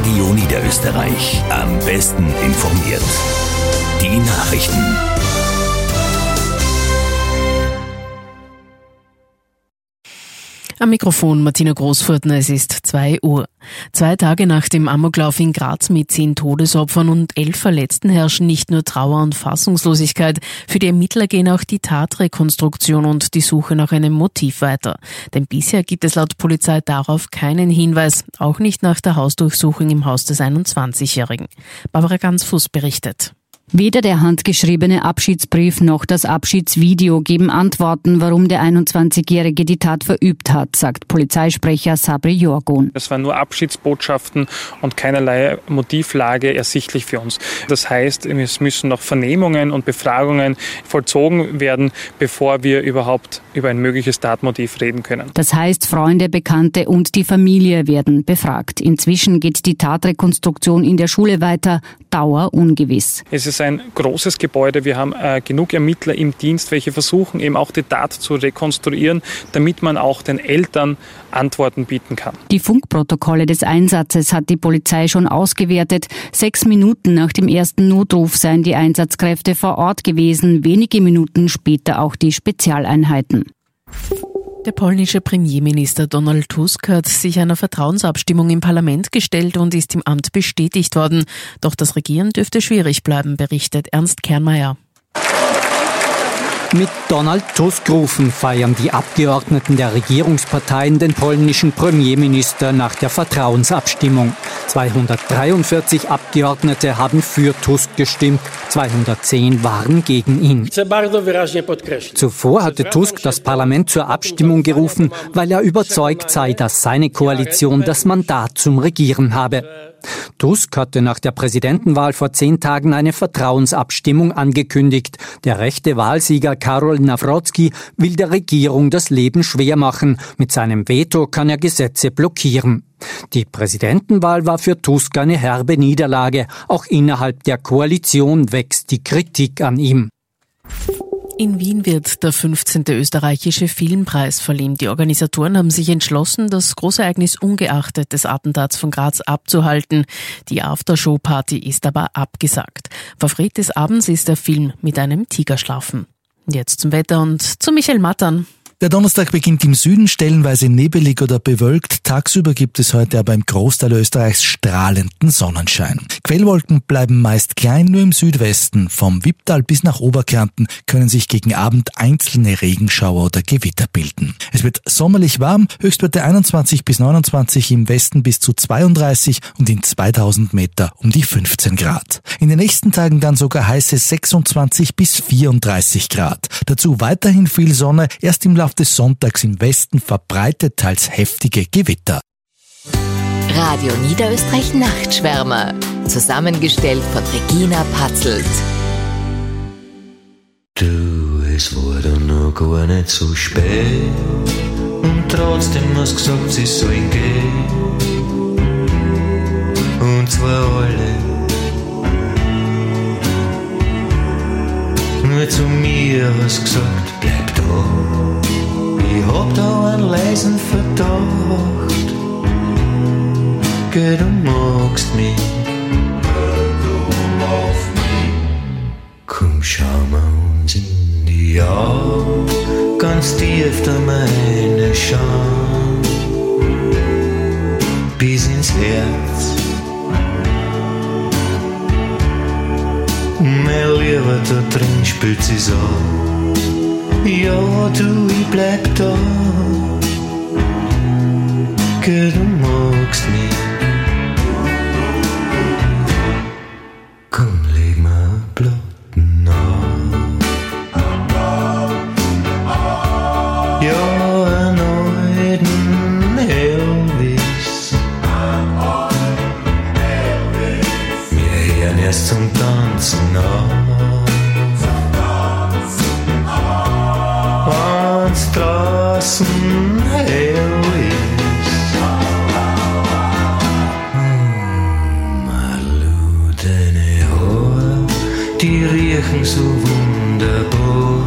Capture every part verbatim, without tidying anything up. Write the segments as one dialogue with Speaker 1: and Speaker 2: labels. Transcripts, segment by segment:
Speaker 1: Radio Niederösterreich. Am besten informiert. Die Nachrichten.
Speaker 2: Am Mikrofon Martina Großfurtner, es ist zwei Uhr. Zwei Tage nach dem Amoklauf in Graz mit zehn Todesopfern und elf Verletzten herrschen nicht nur Trauer und Fassungslosigkeit. Für die Ermittler gehen auch die Tatrekonstruktion und die Suche nach einem Motiv weiter. Denn bisher gibt es laut Polizei darauf keinen Hinweis, auch nicht nach der Hausdurchsuchung im Haus des einundzwanzigjährigen. Barbara Gansfuß berichtet.
Speaker 3: Weder der handgeschriebene Abschiedsbrief noch das Abschiedsvideo geben Antworten, warum der einundzwanzigjährige die Tat verübt hat, sagt Polizeisprecher Sabri Jorgun.
Speaker 4: Es waren nur Abschiedsbotschaften und keinerlei Motivlage ersichtlich für uns. Das heißt, es müssen noch Vernehmungen und Befragungen vollzogen werden, bevor wir überhaupt über ein mögliches Tatmotiv reden können.
Speaker 3: Das heißt, Freunde, Bekannte und die Familie werden befragt. Inzwischen geht die Tatrekonstruktion in der Schule weiter, Dauer ungewiss.
Speaker 4: Es ist ein großes Gebäude. Wir haben äh, genug Ermittler im Dienst, welche versuchen eben auch die Tat zu rekonstruieren, damit man auch den Eltern Antworten bieten kann.
Speaker 3: Die Funkprotokolle des Einsatzes hat die Polizei schon ausgewertet. Sechs Minuten nach dem ersten Notruf seien die Einsatzkräfte vor Ort gewesen, wenige Minuten später auch die Spezialeinheiten.
Speaker 2: Der polnische Premierminister Donald Tusk hat sich einer Vertrauensabstimmung im Parlament gestellt und ist im Amt bestätigt worden. Doch das Regieren dürfte schwierig bleiben, berichtet Ernst Kernmeier.
Speaker 5: Mit Donald Tusk rufen feiern die Abgeordneten der Regierungsparteien den polnischen Premierminister nach der Vertrauensabstimmung. zweihundertdreiundvierzig Abgeordnete haben für Tusk gestimmt, zweihundertzehn waren gegen ihn. Zuvor hatte Tusk das Parlament zur Abstimmung gerufen, weil er überzeugt sei, dass seine Koalition das Mandat zum Regieren habe. Tusk hatte nach der Präsidentenwahl vor zehn Tagen eine Vertrauensabstimmung angekündigt. Der rechte Wahlsieger Karol Nawrocki will der Regierung das Leben schwer machen. Mit seinem Veto kann er Gesetze blockieren. Die Präsidentenwahl war für Tusk eine herbe Niederlage. Auch innerhalb der Koalition wächst die Kritik an ihm.
Speaker 2: In Wien wird der fünfzehnte österreichische Filmpreis verliehen. Die Organisatoren haben sich entschlossen, das Großereignis ungeachtet des Attentats von Graz abzuhalten. Die Aftershow-Party ist aber abgesagt. Favorit des Abends ist der Film mit einem Tigerschlafen. Jetzt zum Wetter und zu Michael Mattern.
Speaker 6: Der Donnerstag beginnt im Süden stellenweise nebelig oder bewölkt. Tagsüber gibt es heute aber im Großteil Österreichs strahlenden Sonnenschein. Quellwolken bleiben meist klein, nur im Südwesten. Vom Wipptal bis nach Oberkärnten können sich gegen Abend einzelne Regenschauer oder Gewitter bilden. Es wird sommerlich warm, Höchstwerte einundzwanzig bis neunundzwanzig, im Westen bis zu zweiunddreißig und in zweitausend Meter um die fünfzehn Grad. In den nächsten Tagen dann sogar heiße sechsundzwanzig bis vierunddreißig Grad. Dazu weiterhin viel Sonne, erst im Laufe des Sonntags im Westen verbreitet teils heftige Gewitter.
Speaker 7: Radio Niederösterreich Nachtschwärmer. Zusammengestellt von Regina Patzelt.
Speaker 8: Du, es war dann noch gar nicht so spät und trotzdem hast du gesagt, sie sollen gehen. Und zwar alle. Nur zu mir hast du gesagt, bleib da. Ich hab da einen leisen Verdacht. Geh, du magst mich. Du magst mich. Komm, schau mal uns in die Augen, ganz tief da meine Scham, bis ins Herz. Mein Lieber, da drin spült sie's an. Ja, du, ich bleib da. Geh, du magst mich. Komm, leg mir Platten auf. Ja, einen alten Elvis. Wir hören erst zum Tanzen auf. Wenn's draußen hell ist. Malu, deine Haare, die riechen so wunderbar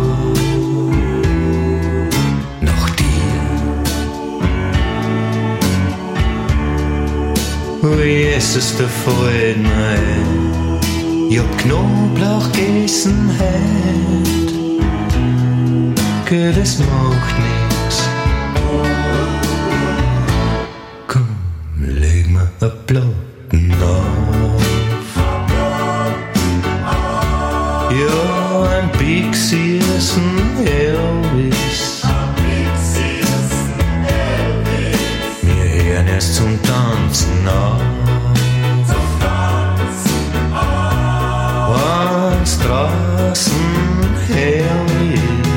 Speaker 8: nach dir. wie Jesus der Freud mein. Ich hab Knoblauch gegessen heut, gell, das macht nix. Komm, leg mir a Platten auf. Ja, ein Pixie ist ein Elvis. Wir hören erst zum Tanzen auf. Wenn's draußen hell ist.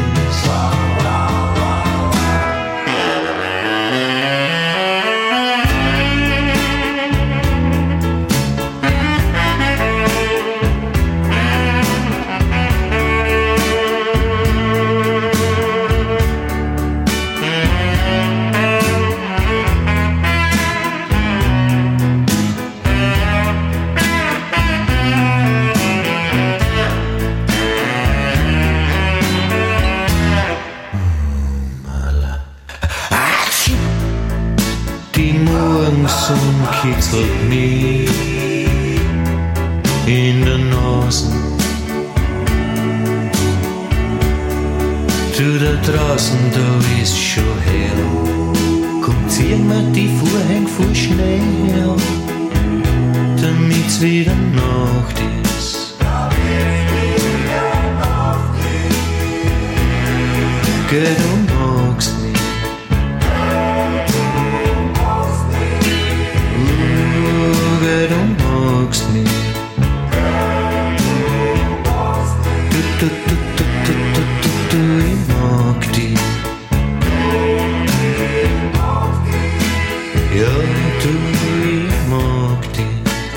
Speaker 8: Kitzelt mich in der Nase. Du da draußen, da ist schon hell. Komm, zieh mir die Vorhänge voll schnell, damit's wieder Nacht ist. Geh, du magst mich. Du magst mich. Du, du, du, du, du, du, du, du, ich mag dich. Ja, du, ich mag dich.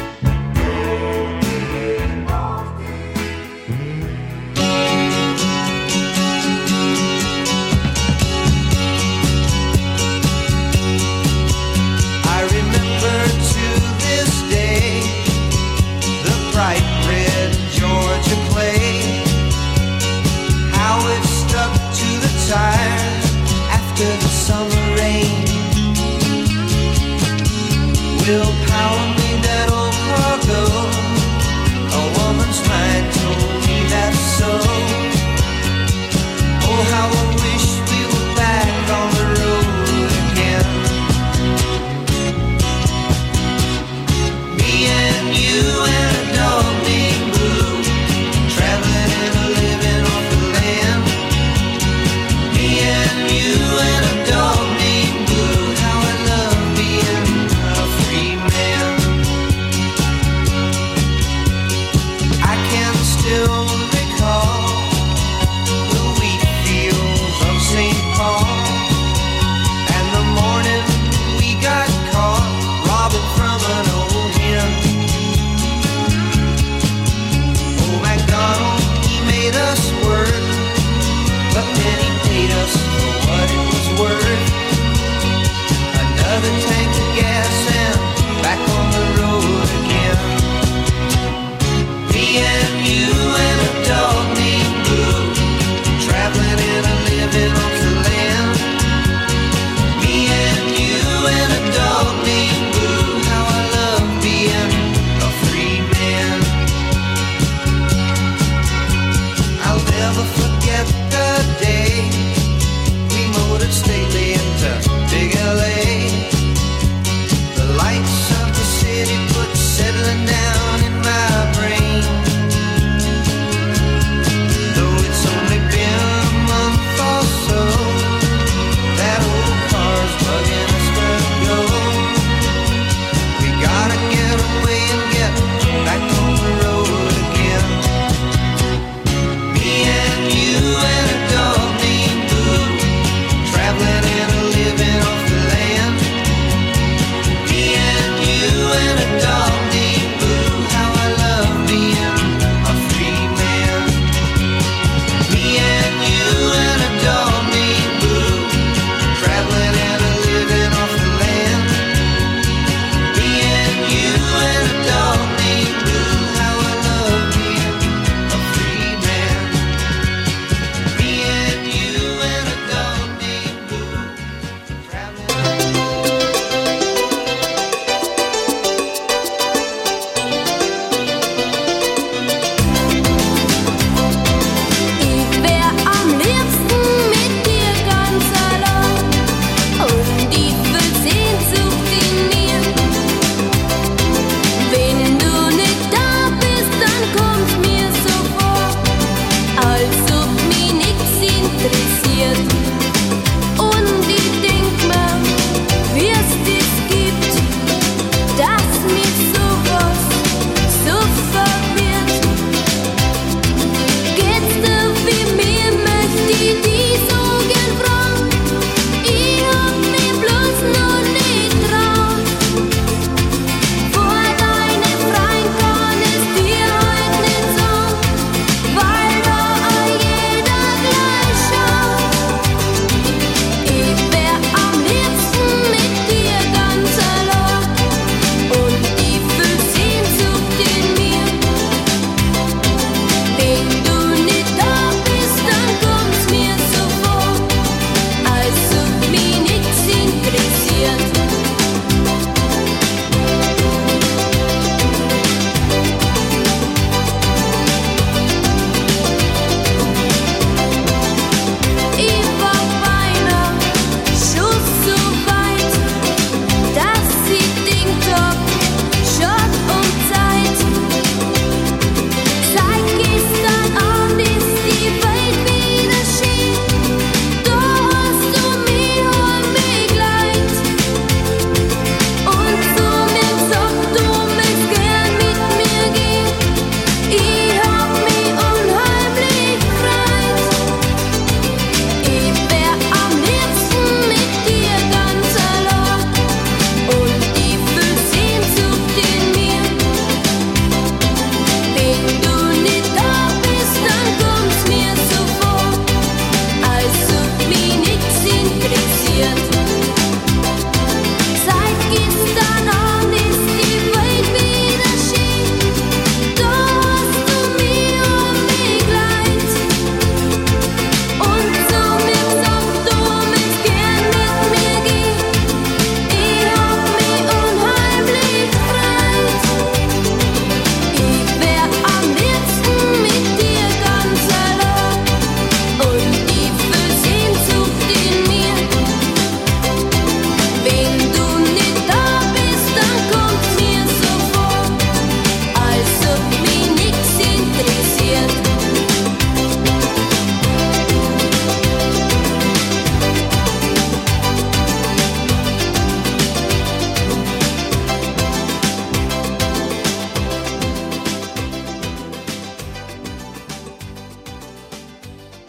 Speaker 9: Will power me that old cargo. A woman's mind told me that's so. Oh, how I wish we were back on the road again. Me and you and a dog named Blue, traveling and a living off the land. Me and you and a dog named Blue, how I love being a free man. I can still recall the wheat fields of Saint Paul, and the morning we got caught robbing from an old hen. Oh, MacDonald, he made us work, but then he paid us for what it was worth. Another tank of gas and back on the road again. Me and you and a dog named Blue, traveling and a living off the land. Me and you and a dog named Blue, how I love being a free man. I'll never forget the day we motored stately into big L A. The lights of the city put settling down in my brain.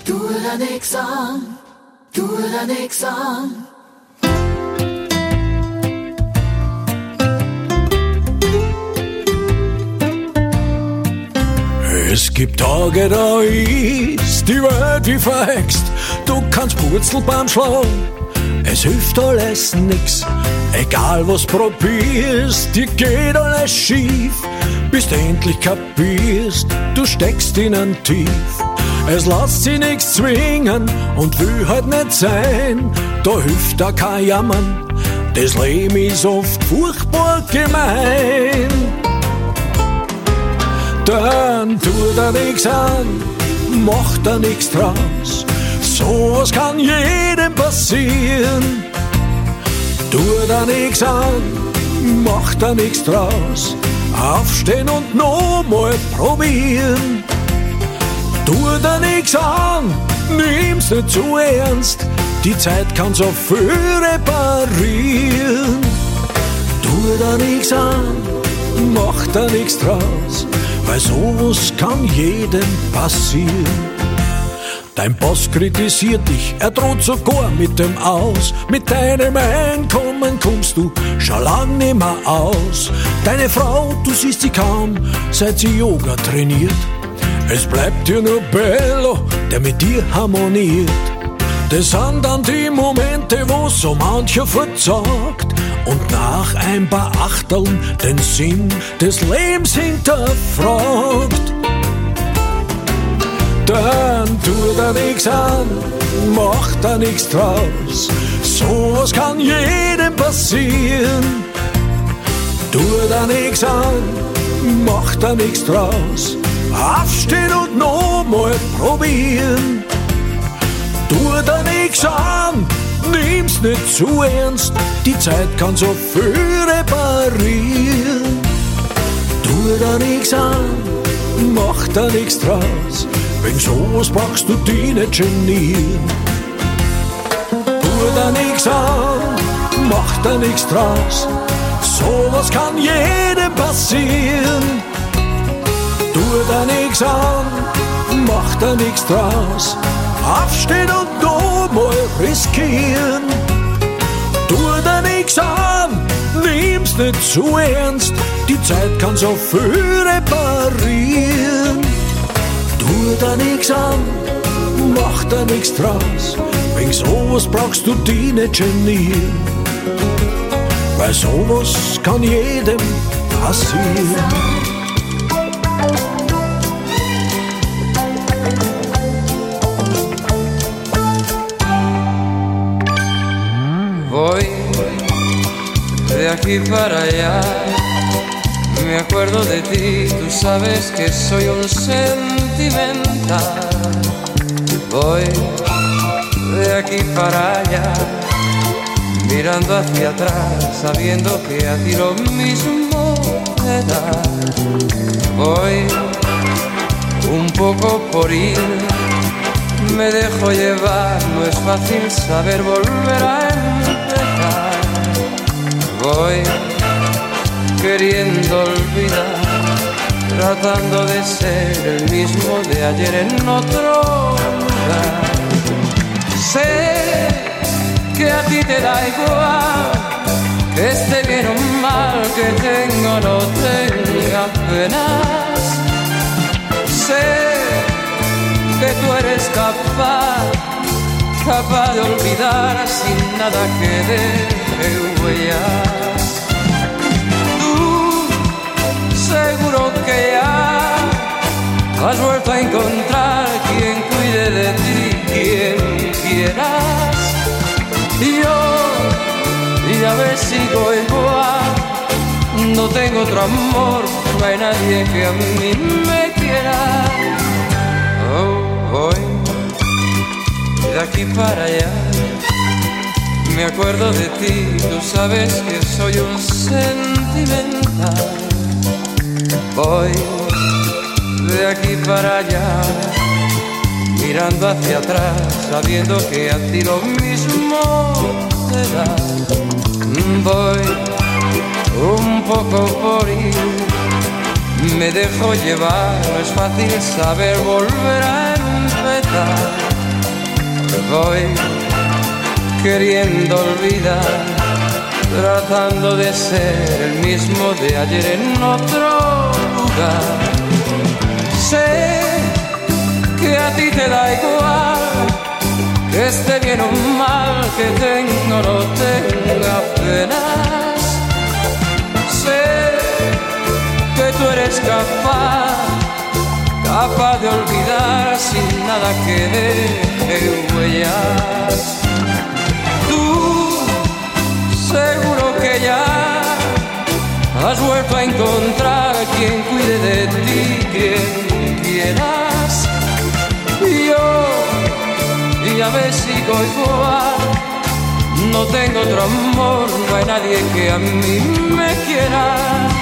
Speaker 9: tu dir nix an, tu dir nix an.
Speaker 10: Es gibt Tage, da ist die Welt wie verhext. Du kannst Purzelbaum schlagen, es hilft alles nix. Egal was probierst, dir geht alles schief. Bis du endlich kapierst, du steckst innen tief. Es lässt sich nichts zwingen und will halt nicht sein. Da hilft da kein Jammern, das Leben ist oft furchtbar gemein. Dann tu da nix an, mach da nix draus. Sowas kann jedem passieren. Tu da nix an, mach da nix draus. Aufstehen und nochmal probieren. Tu da nix an, nimm's nicht zu ernst. Die Zeit kann so viel reparieren. Tu da nix an, mach da nix draus. Weil sowas kann jedem passieren. Dein Boss kritisiert dich, er droht sogar mit dem Aus. Mit deinem Einkommen kommst du schon lang nimmer aus. Deine Frau, du siehst sie kaum, seit sie Yoga trainiert. Es bleibt dir nur Bello, der mit dir harmoniert. Das sind dann die Momente, wo so mancher verzagt und nach ein paar Achteln den Sinn des Lebens hinterfragt. Dann tu da nix an, mach da nix draus. Sowas kann jedem passieren. Tu da nix an, mach da nix draus. Aufstehen und nochmal probieren. Tu da nix an, nimm's nicht zu ernst. Die Zeit kann so viel reparieren. Tu da nix an, mach da nix draus. Wegen sowas brauchst du dich nicht genieren. Tu da nix an, mach da nix draus. Sowas kann jedem passieren. Tu da nix an, mach da nix draus. Aufstehen und nochmal riskieren. Tu da nix an, nimm's nicht zu ernst. Die Zeit kann so viel reparieren. Tu da nix an, mach da nix draus. Wegen sowas brauchst du dich nicht genieren. Weil sowas kann jedem passieren.
Speaker 11: Voy de aquí para allá, me acuerdo de ti, tú sabes que soy un sentimental. Voy de aquí para allá, mirando hacia atrás, sabiendo que a ti lo mismo te da. Voy un poco por ir, me dejo llevar, no es fácil saber volver a empezar. Voy queriendo olvidar, tratando de ser el mismo de ayer en otro lugar. Sé que a ti te da igual, que esté bien o mal, que tenga o no tenga penas. Sé que tú eres capaz, capaz de olvidar sin nada que deje huellas. Tú seguro que ya has vuelto a encontrar quien cuide de ti, quien quieras. Y yo ya ves sigo igual, no tengo otro amor, no hay nadie que a mí me quiera. Oh, voy de aquí para allá, me acuerdo de ti, tú sabes que soy un sentimental. Voy de aquí para allá, mirando hacia atrás, sabiendo que a ti lo mismo te da. Voy un poco por ir, me dejo llevar, no es fácil saber volver a empezar. voy queriendo olvidar, tratando de ser el mismo de ayer en otro lugar. Sé que a ti te da igual, que esté bien o mal, que tengo o no tenga penas. Sé que tú eres capaz, capaz de olvidar sin nada que deje huellas. Tú seguro que ya has vuelto a encontrar quien cuide de ti, quien quieras. Y yo ya me sigo igual, no tengo otro amor, no hay nadie que a mí me quiera.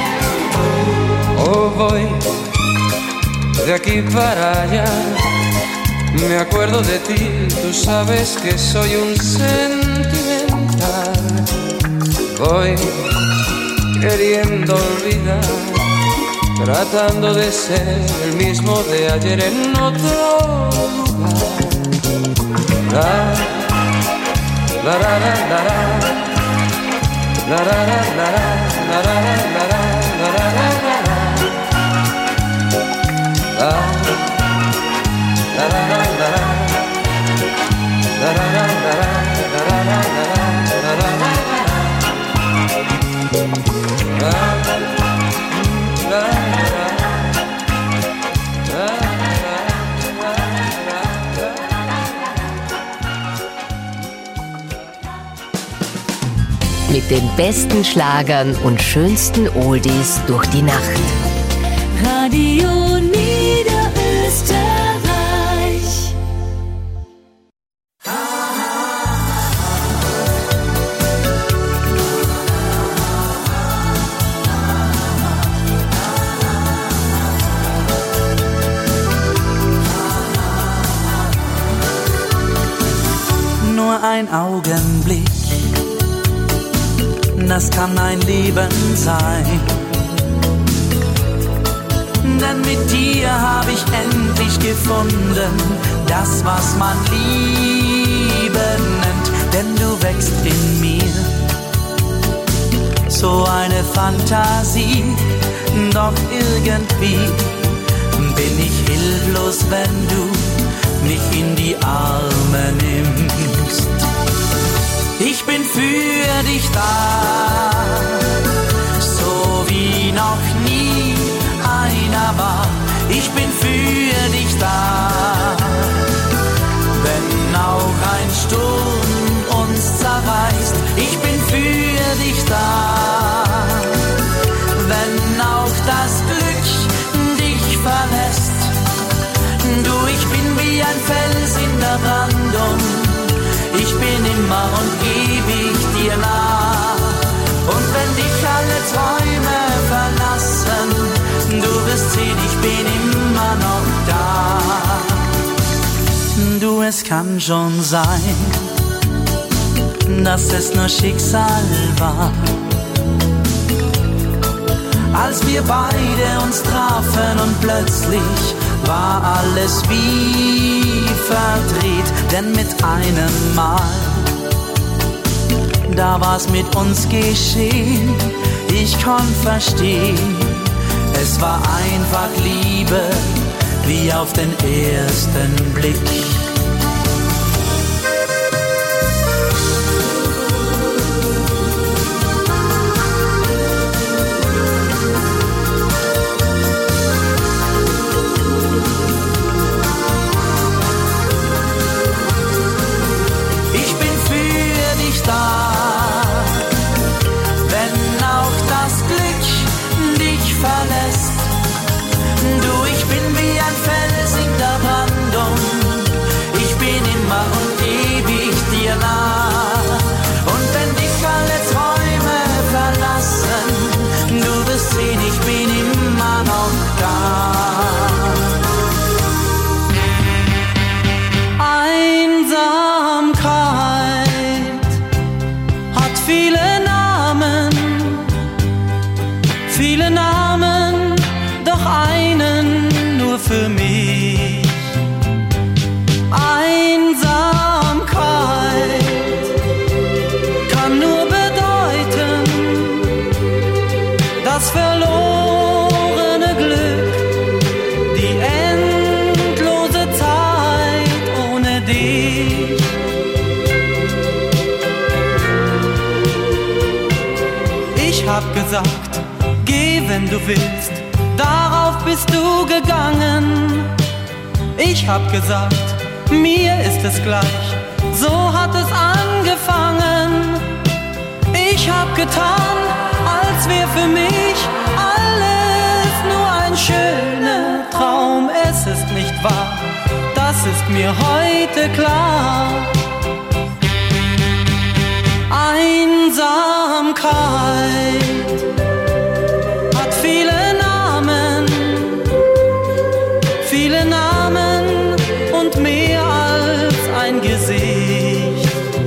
Speaker 11: Oh, voy de aquí para allá, me acuerdo de ti, tú sabes que soy un sentimental. Voy queriendo olvidar, tratando de ser el mismo de ayer en otro lugar. La, la, la, la, la, la, la, la, la, la, la, la, la, la,
Speaker 7: Mit den besten Schlagern und schönsten Oldies durch die Nacht.
Speaker 12: Radio Niederösterreich.
Speaker 13: Nur ein Augenblick, das kann ein Leben sein. Denn mit dir hab ich endlich gefunden, das, was man Liebe nennt. Denn du wächst in mir, so eine Fantasie. Doch irgendwie bin ich hilflos, wenn du mich in die Arme nimmst. Ich bin für dich da, so wie noch nie einer war. Ich bin für dich da, wenn auch ein Sturm uns zerreißt. Ich bin für dich da, wenn auch das Glück dich verlässt. Du, ich bin wie ein Fels in der Brandung. Ich bin immer und ewig dir nah. Und wenn dich alle Träume verlassen, du wirst sehen, ich bin immer noch da. Du, es kann schon sein, dass es nur Schicksal war, als wir beide uns trafen und plötzlich war alles wie verdreht. Denn mit einem Mal, da war's mit uns geschehen. Ich konnt verstehen, es war einfach Liebe, wie auf den ersten Blick. gesagt, geh, wenn du willst, darauf bist du gegangen. Ich hab gesagt, mir ist es gleich, so hat es angefangen. Ich hab getan, als wär für mich alles nur ein schöner Traum. Es ist nicht wahr, das ist mir heute klar. Einsamkeit hat viele Namen, viele Namen und mehr als ein Gesicht.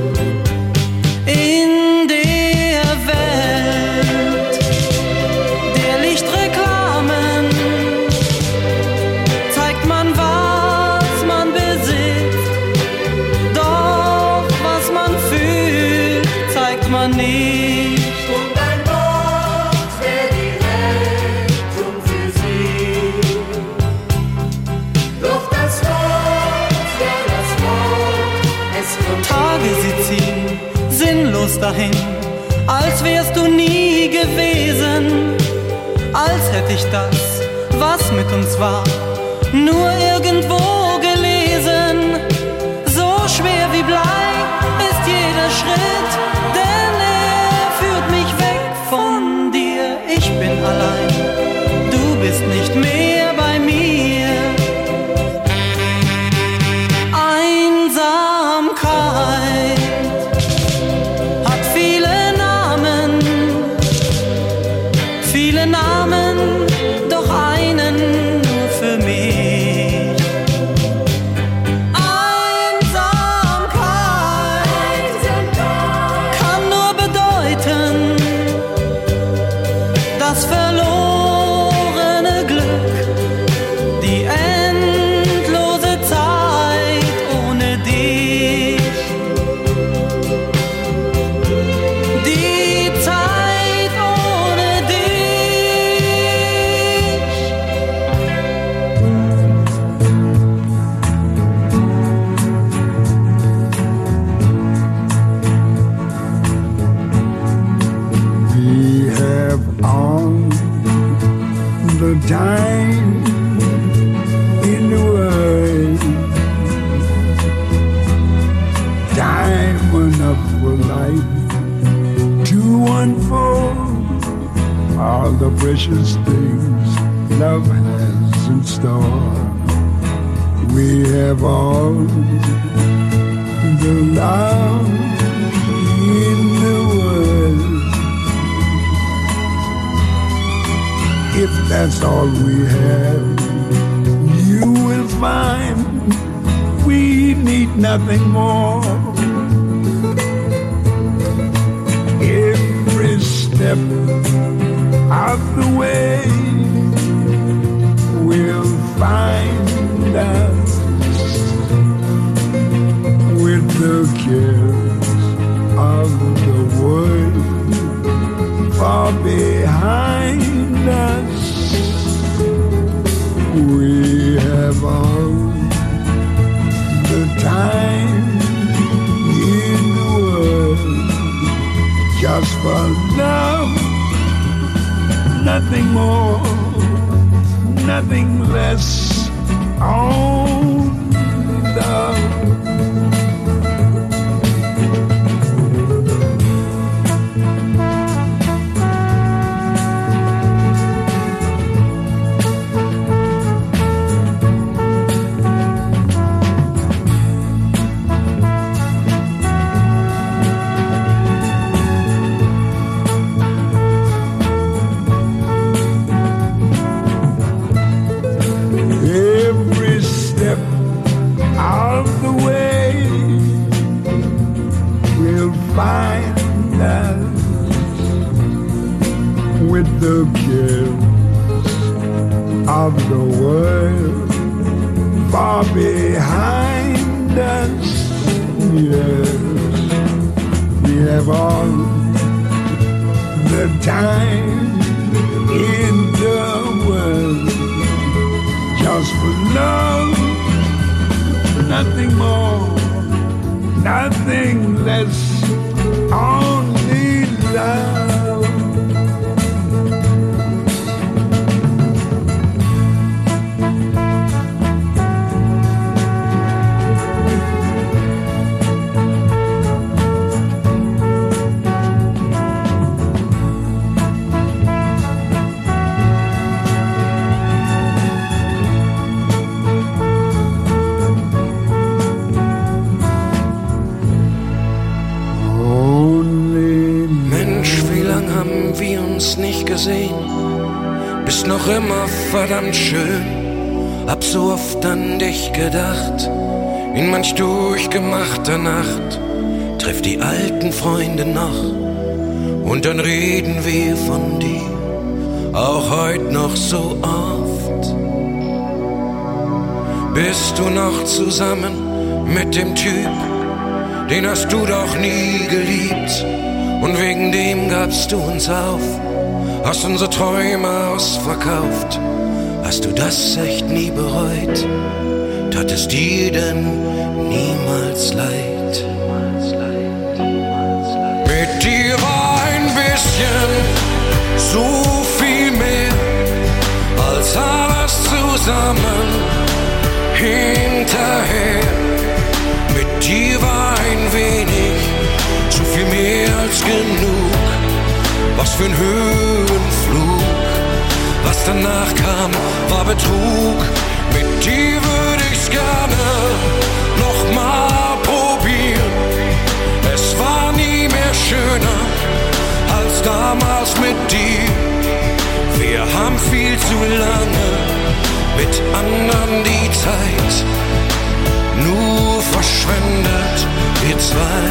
Speaker 13: In der Welt der Lichtreklamen zeigt man, was man besitzt, doch was man fühlt, zeigt man nicht.
Speaker 9: Und ein Wort wäre die Rettung für sie. Doch das Wort, ja das Wort, es kommt.
Speaker 13: Tage sie ziehen sinnlos dahin, als wärst du nie gewesen, als hätte ich das, was mit uns war, nur irgendwo gelesen. So schwer wie Blei ist jeder Schritt, denn er führt mich weg von dir. Ich bin allein, du bist nicht mehr bei mir. Einsamkeit hat viele Namen, viele Namen, doch einen nur für mich. Einsamkeit kann nur bedeuten, das verlorene Glück, die endlose Zeit ohne dich. Die Zeit ohne dich.
Speaker 10: We have all the time in the world, time enough for life to unfold all the precious things love has in store. We have all the love in the world. If that's all we have, you will find we need nothing more. Every step of the way will find us with the cares of the world far behind us. We have all the time in the world just for love, nothing more, nothing less. Only love. Every step of the way will find us with the cares of the world far behind us. Yes, we have all the time in the world just for love, nothing more, nothing less, only love.
Speaker 14: noch immer verdammt schön. Hab so oft an dich gedacht, in manch durchgemachter Nacht. Treff die alten Freunde noch und dann reden wir von dir, auch heute noch so oft. Bist du noch zusammen mit dem Typ, den hast du doch nie geliebt, und wegen dem gabst du uns auf, hast unsere Träume ausverkauft. Hast du das echt nie bereut? Tat es dir denn niemals leid? Mit dir war ein bisschen so viel mehr als alles zusammen hinterher. Mit dir war ein wenig zu viel mehr als genug. Was für ein Höhenflug. Was danach kam, war Betrug. Mit dir würde ich's gerne nochmal probieren. Es war nie mehr schöner als damals mit dir. Wir haben viel zu lange mit anderen die Zeit nur verschwendet, wir zwei.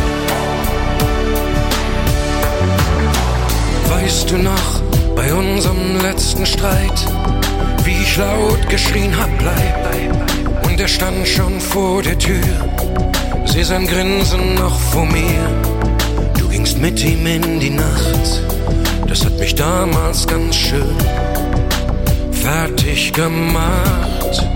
Speaker 14: Weißt du noch, bei unserem letzten Streit, wie ich laut geschrien hab, bleib. Und er stand schon vor der Tür, seh sein Grinsen noch vor mir. Du gingst mit ihm in die Nacht, das hat mich damals ganz schön fertig gemacht.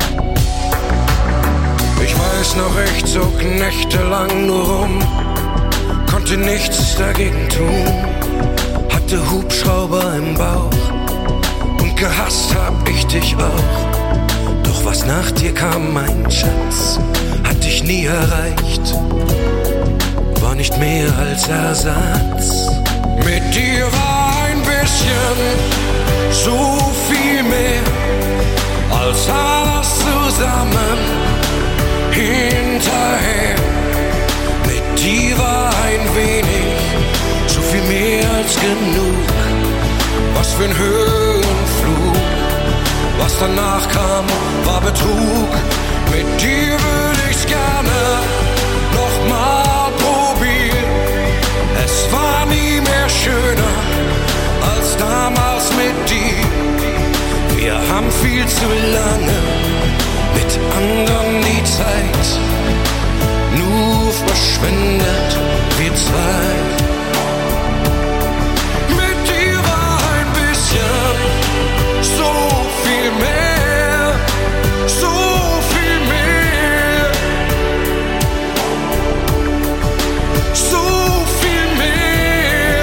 Speaker 14: Ich weiß noch echt so nächtelang nur rum, konnte nichts dagegen tun. Hatte Hubschrauber im Bauch und gehasst hab ich dich auch. Doch was nach dir kam, mein Schatz, hat dich nie erreicht, war nicht mehr als Ersatz. Mit dir war ein bisschen so viel mehr als alles zusammen hinterher. Mit dir war ein wenig so viel mehr als genug. Was für ein Höhenflug. Was danach kam, war Betrug. Mit dir würde ich's gerne nochmal probieren. Es war nie mehr schöner als damals mit dir. Wir haben viel zu lange mit anderen die Zeit nur verschwendet, wir zwei. So viel mehr, so viel mehr, so viel mehr,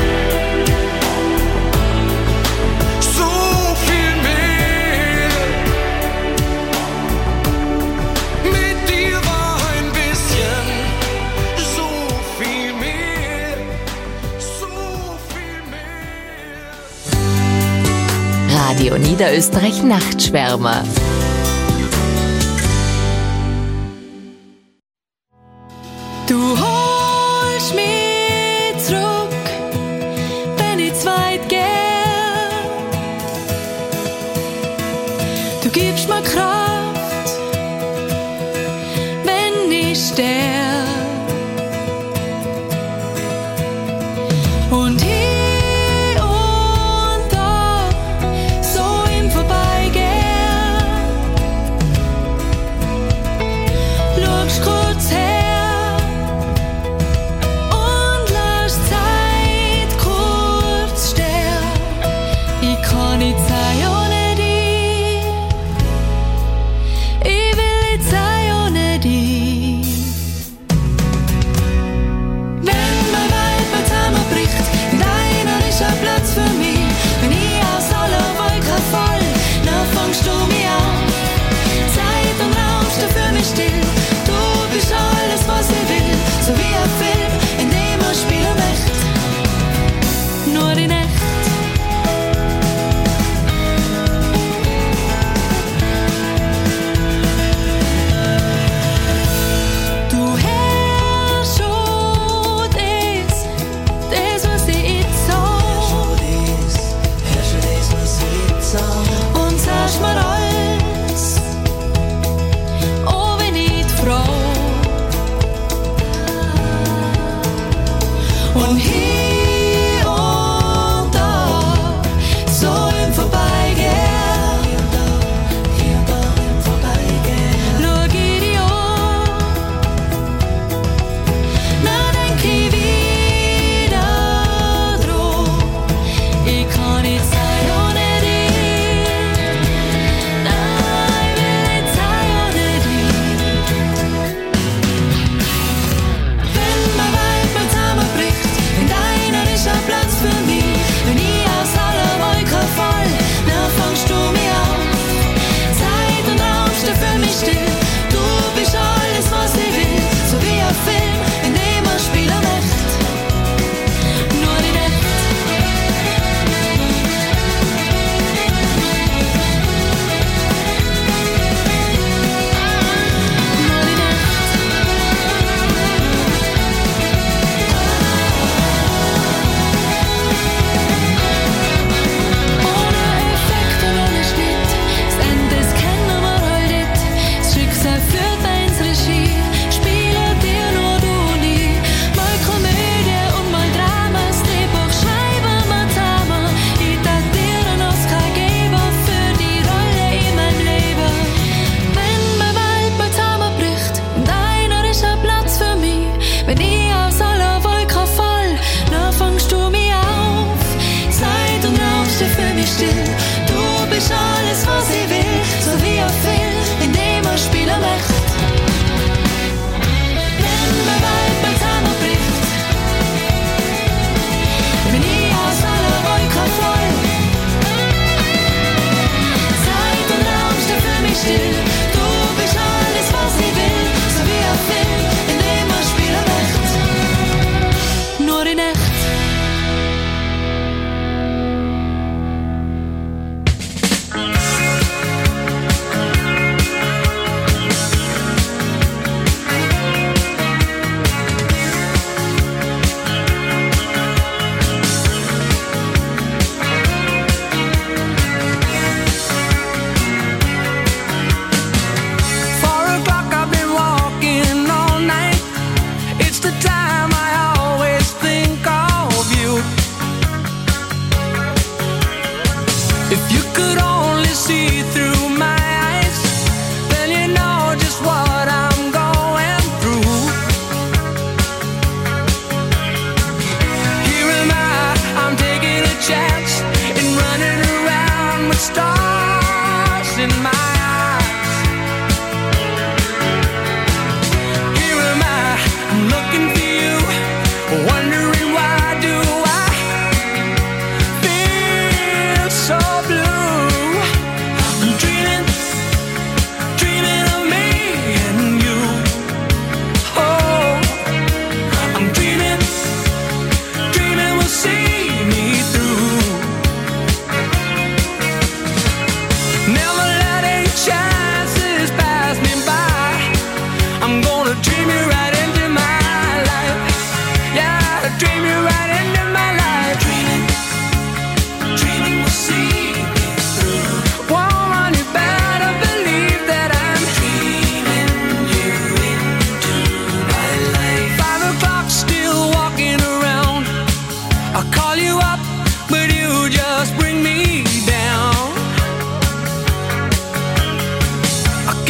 Speaker 14: so viel mehr. Mit dir war ein bisschen so viel mehr, so viel mehr.
Speaker 7: Radio Niederösterreich Nachtschwärmer.
Speaker 12: Du holst mich zurück, wenn ich zu weit gehe. Du gibst mir Kraft, wenn ich sterb. Und hier und da, so im Vorbeigehen, schaust kurz her und lass Zeit kurz stehen. Ich kann nicht sein ohne dich, ich will nicht sein ohne dich.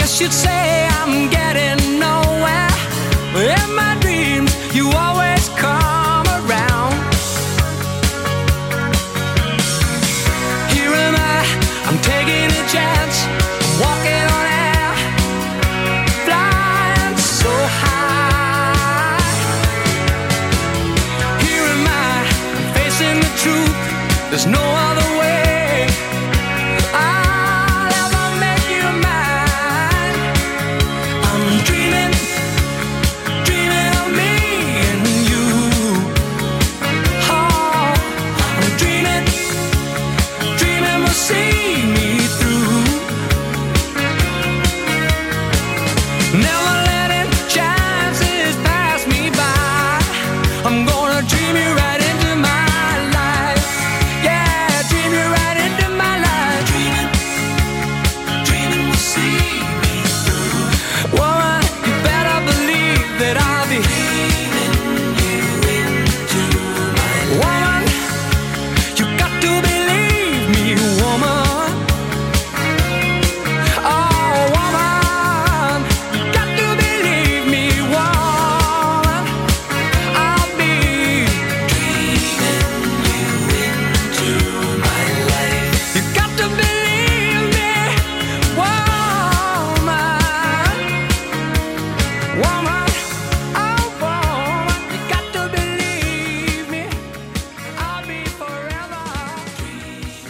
Speaker 13: guess you'd say I'm getting nowhere. In my dreams, you always come around. Here am I, I'm taking a chance, I'm walking on air, flying so high. Here am I, I'm facing the truth, there's no other way. I'll ever make you mine. I'm dreaming, dreaming of me and you. Oh, I'm dreaming, dreaming we'll see me through. Never letting chances pass me by. I'm gonna dream you right into my life. Yeah, dream you right into my life. Dreaming, dreaming we'll see me through. Woman, you better believe that I'll be dreaming you into my life. Woman, you got to believe me, woman. Oh, woman, you got to believe me, woman. I'll be dreaming you into my life. You got to believe me, woman. Woman, oh woman, you got to believe me. I'll be forever dreaming you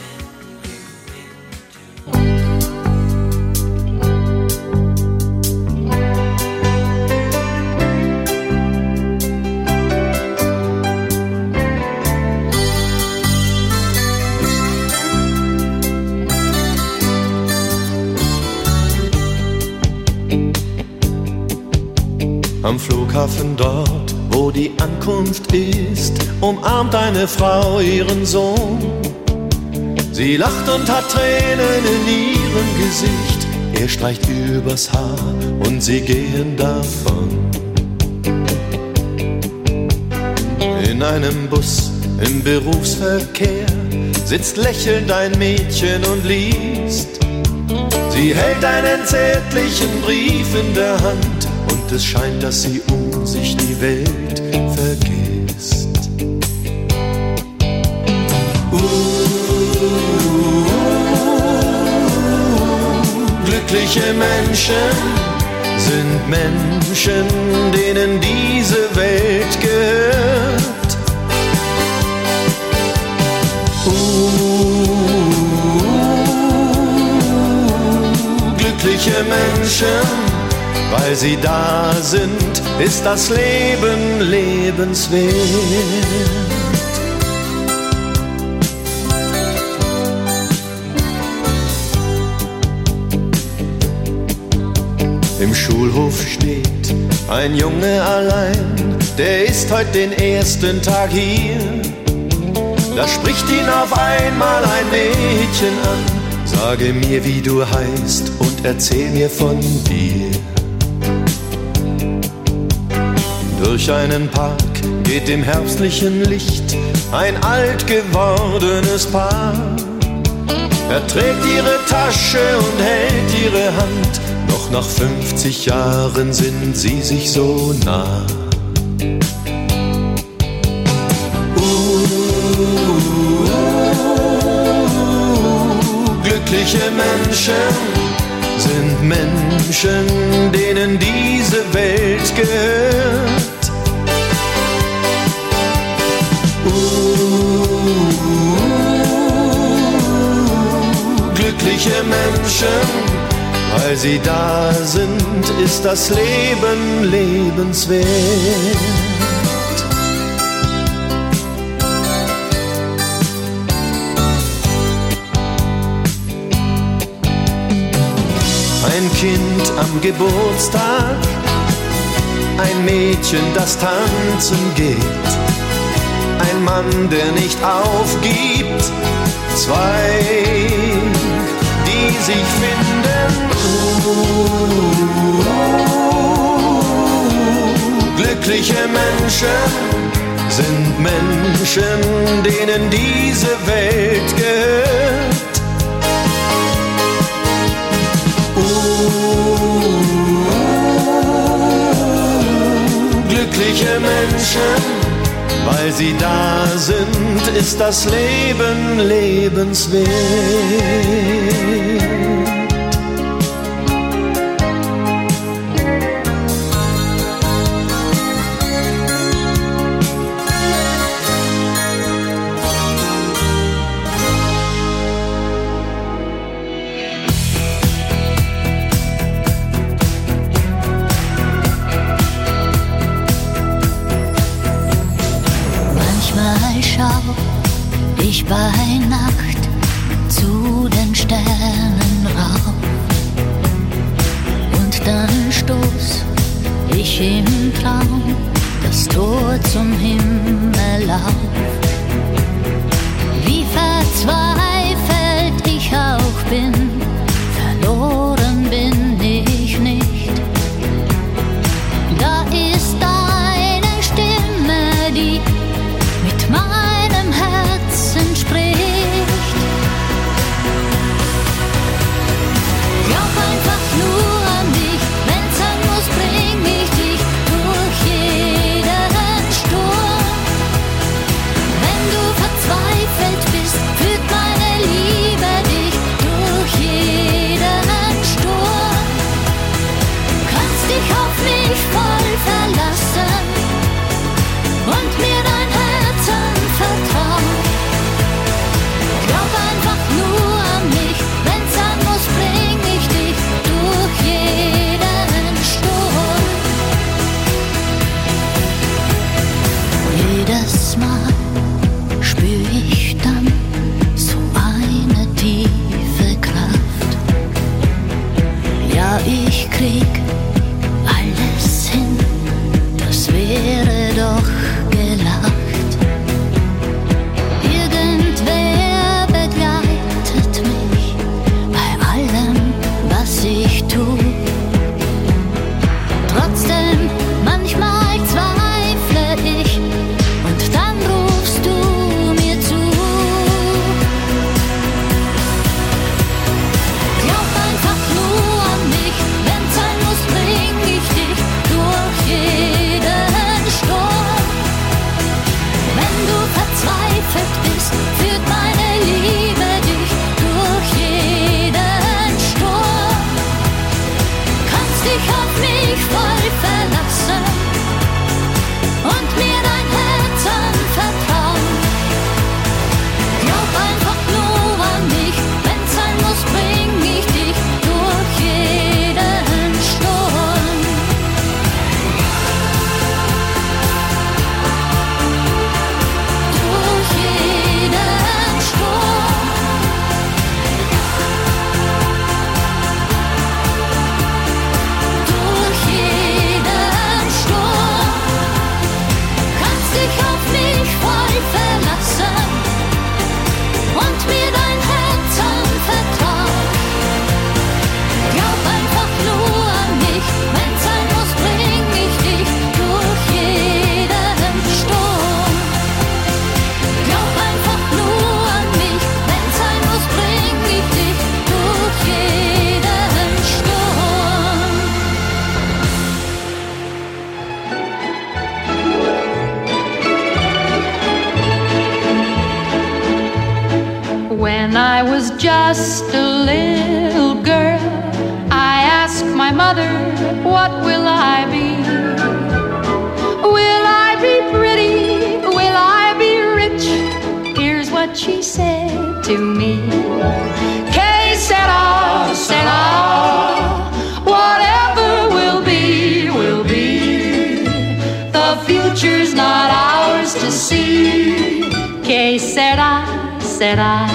Speaker 8: Am Flughafen dort, wo die Ankunft ist, umarmt eine Frau ihren Sohn. Sie lacht und hat Tränen in ihrem Gesicht. Er streicht übers Haar und sie gehen davon. In einem Bus im Berufsverkehr sitzt lächelnd ein Mädchen und liest. Sie hält einen zärtlichen Brief in der Hand und es scheint, dass sie um sich die Welt vergisst. Uh, glückliche Menschen sind Menschen, denen diese Welt gehört. Uh, glückliche Menschen, weil sie da sind, ist das Leben lebenswert. Im Schulhof steht ein Junge allein, der ist heute den ersten Tag hier. Da spricht ihn auf einmal ein Mädchen an: Sage mir, wie du heißt und erzähl mir von dir. Durch einen Park geht im herbstlichen Licht ein alt gewordenes Paar. Er trägt ihre Tasche und hält ihre Hand, doch nach fünfzig Jahren sind sie sich so nah. Uh, glückliche Menschen sind Menschen, denen diese Welt gehört. Glückliche Menschen, weil sie da sind, ist das Leben lebenswert. Ein Kind am Geburtstag, ein Mädchen, das tanzen geht, ein Mann, der nicht aufgibt, zwei, die sich finden. Glückliche Menschen sind Menschen, denen diese Welt gehört. Uh,
Speaker 15: glückliche Menschen, weil sie da sind, ist das Leben lebenswert.
Speaker 16: Ich bei Nacht zu den Sternen rauf und dann stoß ich im Traum das Tor zum Himmel auf. Wie verzweifelt ich auch bin, verloren bin ich nicht. Da ist eine Stimme, die mit meinem Herzen spricht. Glaub einfach nur an dich, wenn's sein muss, bring ich dich durch jeden Sturm. Wenn du verzweifelt bist, führt meine Liebe dich durch jeden Sturm. Kannst dich auf mich voll verlassen und mir dein Herz anvertrauen. Glaub einfach nur an mich, wenn's sein muss, bring ich dich durch jeden Sturm. Jedes Mal spür ich dann so eine tiefe Kraft. Ja, ich krieg alles hin, das wäre doch gelacht. Irgendwer begleitet mich bei allem, was ich tu. Trotzdem, manchmal zweifle ich und dann rufst du mir zu. Glaub einfach nur an mich, wenn's sein muss, bring ich dich durch jeden Sturm. Wenn du verzweifelt bist, führt meine Liebe dich durch jeden Sturm. Kannst dich auf mich voll verlassen und mir dein Herz anvertrauen. Glaub einfach nur an mich, wenn's sein muss, bring ich dich durch jeden Sturm. Durch jeden Sturm. Durch jeden Sturm. Kannst dich auf mich voll verlassen und mir dein Herz anvertrauen. Glaub einfach nur an mich, wenn's sein muss, bring ich dich durch jeden Sturm. Glaub einfach nur an mich, wenn's sein muss, bring ich dich durch jeden Sturm.
Speaker 17: When I was just a little girl, I asked my mother, what will I be? Will I be pretty? Will I be rich? Here's what she said to me. Que sera, sera, whatever will be, will be. The future's not ours to see. Que sera, sera,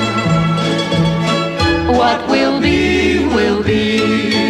Speaker 17: what will be, will be.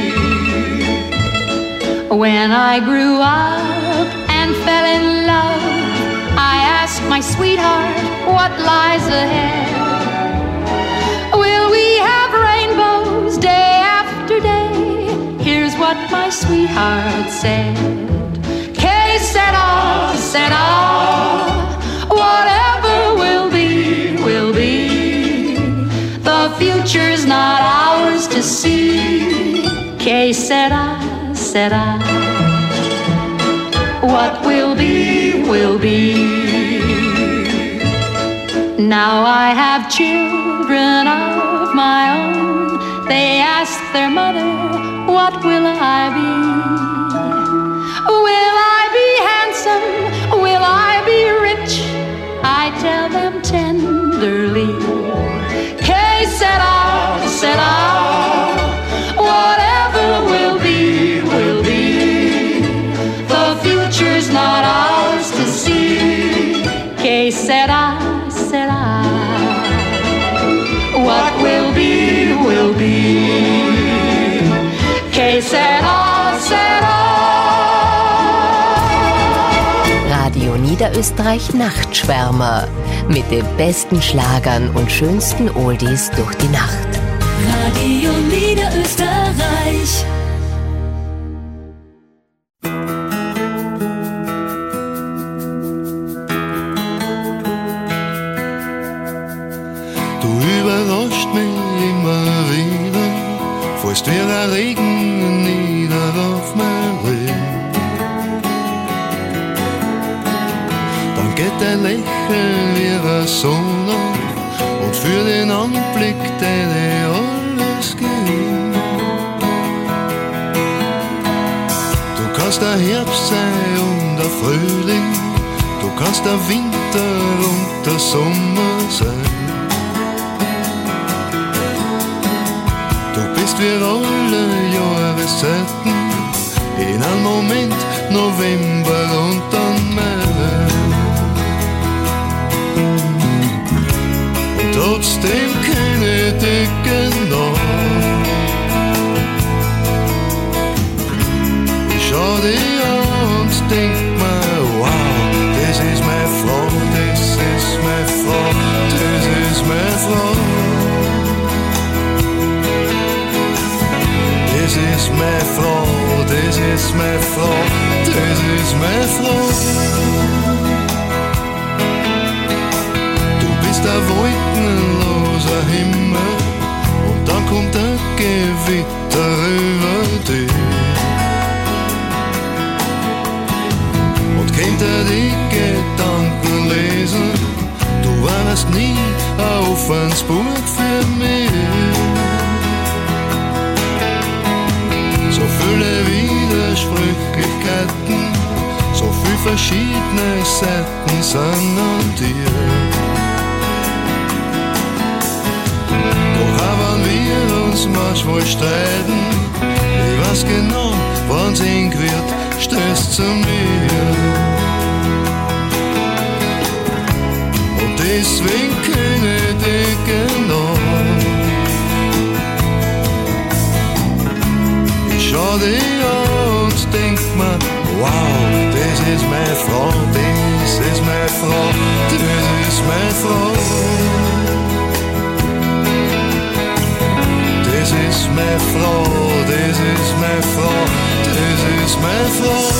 Speaker 17: When I grew up and fell in love, I asked my sweetheart, what lies ahead? Will we have rainbows day after day? Here's what my sweetheart said. Que sera, sera, whatever will be, will be. The future's not ours to see. Que sera, sera, what will be, will be. Now I have children of my own. They ask their mother, what will I be? Will I be handsome? Will I be rich? I tell them tenderly, que sera, sera. Whatever will be, will be. The future's not ours to see. Que sera, sera. What will be, will be. Que sera, sera.
Speaker 7: Radio Niederösterreich Nachtschwärmer mit den besten Schlagern und schönsten Oldies durch die Nacht.
Speaker 12: Radio Niederösterreich.
Speaker 15: Du überrascht mich immer wieder, fallst wie ein Regen nieder auf mein Leben. Dann geht dein Lächeln wie ein Sonne auf und für den Anblick deine alles geben. Du kannst der Herbst sein und der Frühling, du kannst der Winter und der Sommer sein. Du bist wie alle Jahreszeiten, in einem Moment November und dann Mai. Und trotzdem kenne ich dich genau. Ich schau dich an und denk mir, wow, das ist meine Frau, das ist meine Frau, das ist meine Frau. Das ist meine Frau, das ist meine Frau, das ist meine Frau. Du bist ein wolkenloser Himmel und dann kommt ein Gewitter über dich. Und kennt er die Gedanken lesen, du warst nie auf ans Buch für mich. So viele Widersprüchlichkeiten, so viele verschiedene Seiten sind an dir. Doch auch wenn wir uns manchmal streiten, ich weiß genau, wenn's eng wird, stehst zu mir. Und deswegen kenne ich dich genau. Ich schau dich an und denk mir, wow, das ist meine Frau, das ist meine Frau, das ist meine Frau. Das ist meine Frau, das ist meine Frau, das ist meine Frau.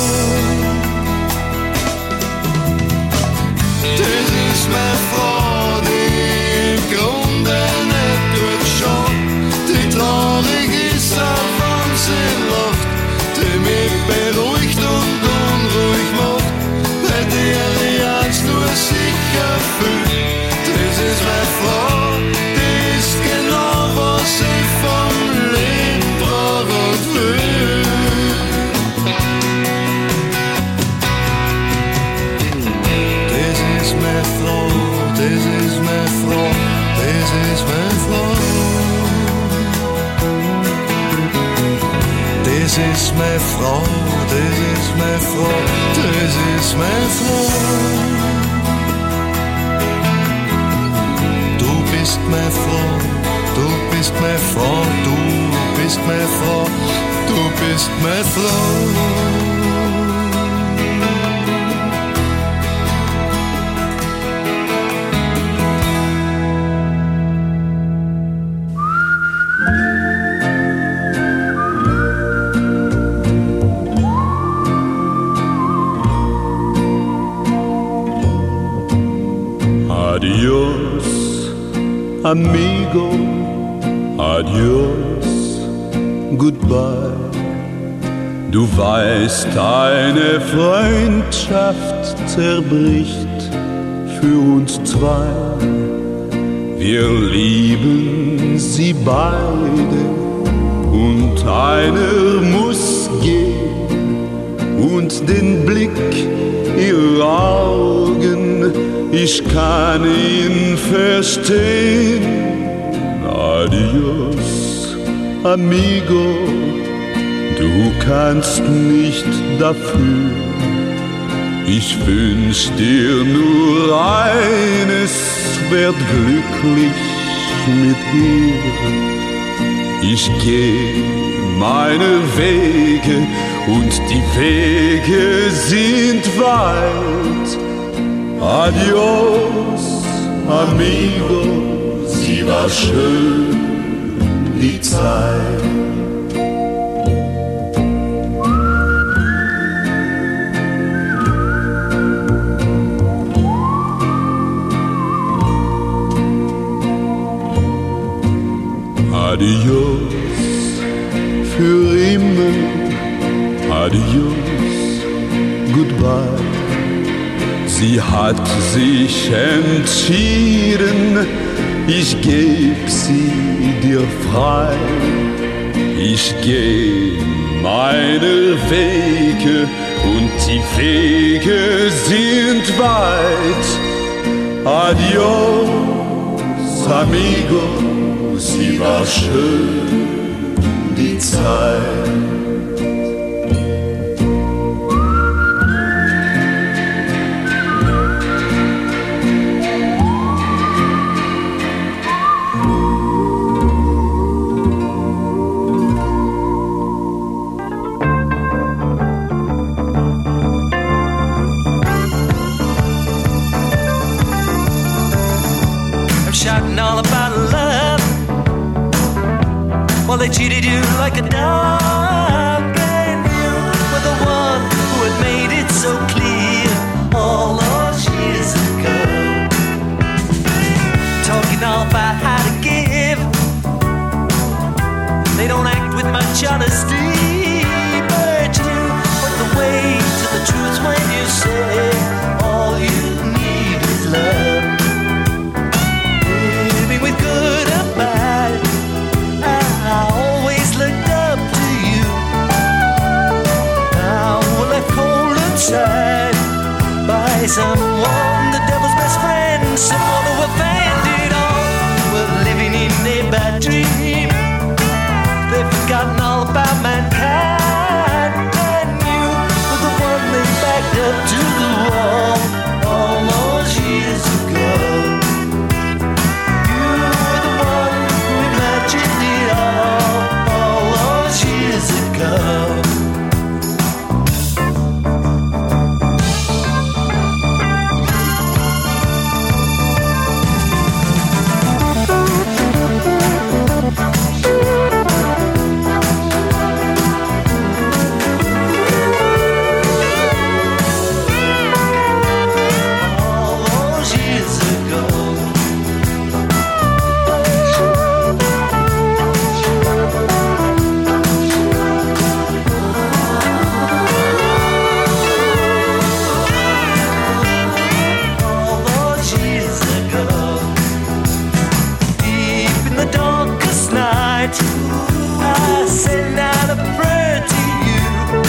Speaker 15: Das ist meine Frau, die im Grunde nicht gut schaut, die traurig ist, auch wenn sie lacht, die mich beruhigt und unruhig macht, bei der ich eins nur sicher fühl. Das ist meine Frau, die ist genau, was ich vom Leben brauch und will. Das ist meine Frau, das ist meine Frau, das ist meine Frau. Das ist meine Frau, das ist meine Frau, das ist meine Frau. Du bist meine Frau, du bist meine Frau, du bist meine Frau, du bist meine Frau.
Speaker 18: Adios, amigo, adios, goodbye. Du weißt, eine Freundschaft zerbricht für uns zwei. Wir lieben sie beide und einer muss gehen und den Blick ihrer Augen, ich kann ihn verstehen. Adios, amigo, du kannst nicht dafür. Ich wünsch dir nur eines, werd glücklich mit ihr. Ich geh meine Wege und die Wege sind weit. Adios, amigo, sie war schön, die Zeit. Adios, für immer, adios, goodbye. Sie hat sich entschieden, ich geb sie dir frei. Ich geh meine Wege und die Wege sind weit. Adios, amigo, sie war schön, die Zeit.
Speaker 13: I'm shouting all about love. Well, they treated you like a dog, and you were the one who had made it so clear all those years ago. Talking all about how to give, they don't act with much honesty, but you went the way to the truth when you say all you need is love. Living with good and bad, I always looked up to you. Now we're left cold inside by someone, the devil's best friend, someone who offended all. We're living in a bad dream. They've forgotten all about mankind, and you were the one they backed up to the wall all those years ago. You were the one who imagined it all all those years ago. I send out a prayer to you.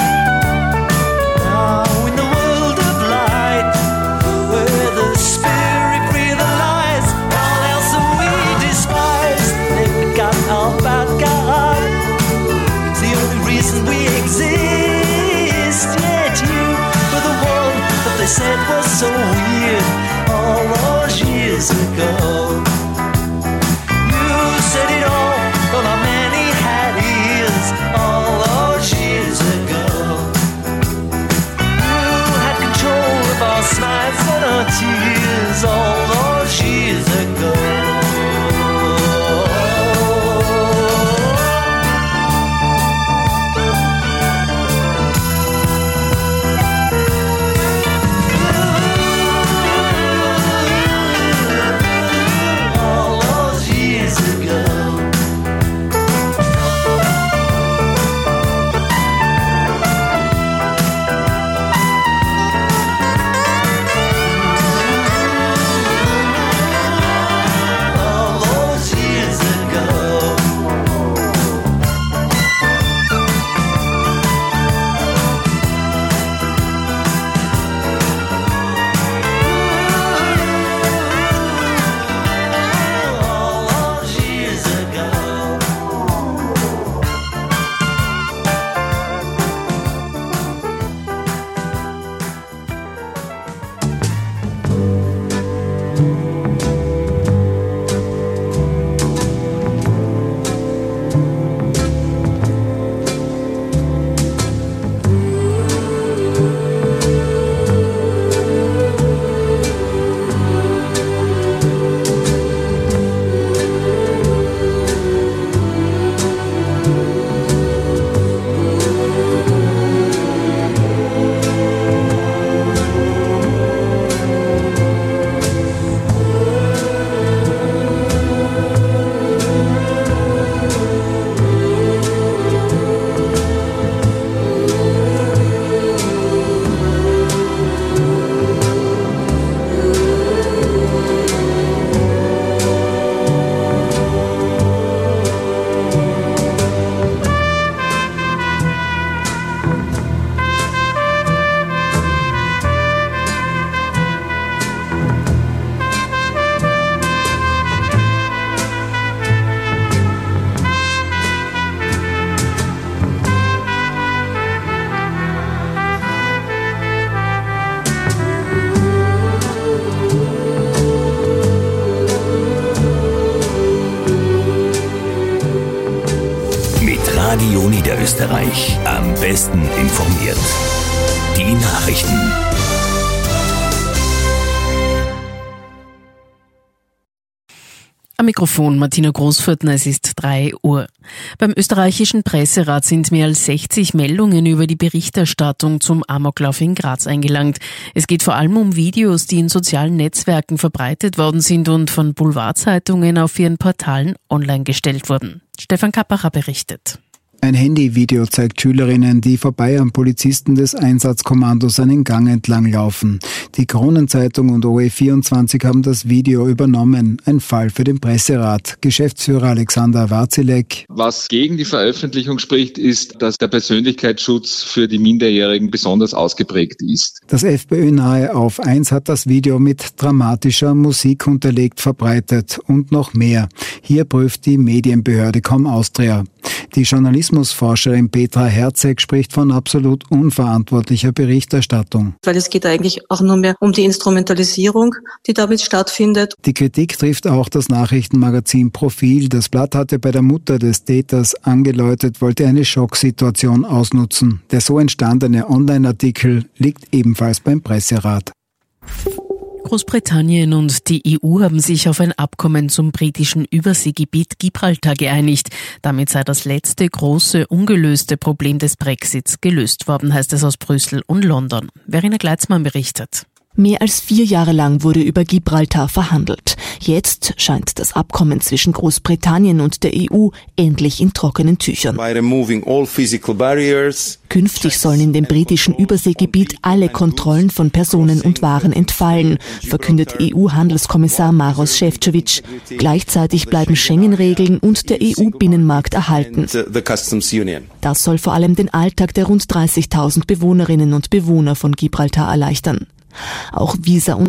Speaker 13: Now in the world of light, where the spirit free the lies, all else that we despise, they've forgotten all about God. It's the only reason we exist. Yet you were the one that they said was so weird all those years ago. You said it all, but our many had ears all those years ago. You had control of our smiles and our tears all those years ago.
Speaker 1: Niederösterreich. Am besten informiert. Die Nachrichten.
Speaker 2: Am Mikrofon Martina Großfurtner, es ist drei Uhr. Beim österreichischen Presserat sind mehr als sechzig Meldungen über die Berichterstattung zum Amoklauf in Graz eingelangt. Es geht vor allem um Videos, die in sozialen Netzwerken verbreitet worden sind und von Boulevardzeitungen auf ihren Portalen online gestellt wurden. Stefan Kappacher berichtet.
Speaker 19: Ein Handyvideo zeigt Schülerinnen, die vorbei am Polizisten des Einsatzkommandos einen Gang entlang laufen. Die Kronenzeitung und O E vierundzwanzig haben das Video übernommen. Ein Fall für den Presserat. Geschäftsführer Alexander Warzilek.
Speaker 20: Was gegen die Veröffentlichung spricht, ist, dass der Persönlichkeitsschutz für die Minderjährigen besonders ausgeprägt ist.
Speaker 19: Das FPÖ-nahe Auf eins hat das Video mit dramatischer Musik unterlegt verbreitet und noch mehr. Hier prüft die Medienbehörde Com Austria. Die Journalismusforscherin Petra Herzeg spricht von absolut unverantwortlicher Berichterstattung.
Speaker 21: Weil es geht eigentlich auch nur mehr um die Instrumentalisierung, die damit stattfindet.
Speaker 19: Die Kritik trifft auch das Nachrichtenmagazin Profil. Das Blatt hatte bei der Mutter des Täters angeläutet, wollte eine Schocksituation ausnutzen. Der so entstandene Online-Artikel liegt ebenfalls beim Presserat.
Speaker 2: Großbritannien und die E U haben sich auf ein Abkommen zum britischen Überseegebiet Gibraltar geeinigt. Damit sei das letzte große, ungelöste Problem des Brexits gelöst worden, heißt es aus Brüssel und London. Verena Gleitzmann berichtet.
Speaker 22: Mehr als vier Jahre lang wurde über Gibraltar verhandelt. Jetzt scheint das Abkommen zwischen Großbritannien und der E U endlich in trockenen Tüchern. Künftig sollen in dem britischen Überseegebiet alle Kontrollen von Personen und Waren entfallen, verkündet E U-Handelskommissar Maros Šefčovič. Gleichzeitig bleiben Schengen-Regeln und der E U-Binnenmarkt erhalten. Das soll vor allem den Alltag der rund dreißigtausend Bewohnerinnen und Bewohner von Gibraltar erleichtern. Auch Visa und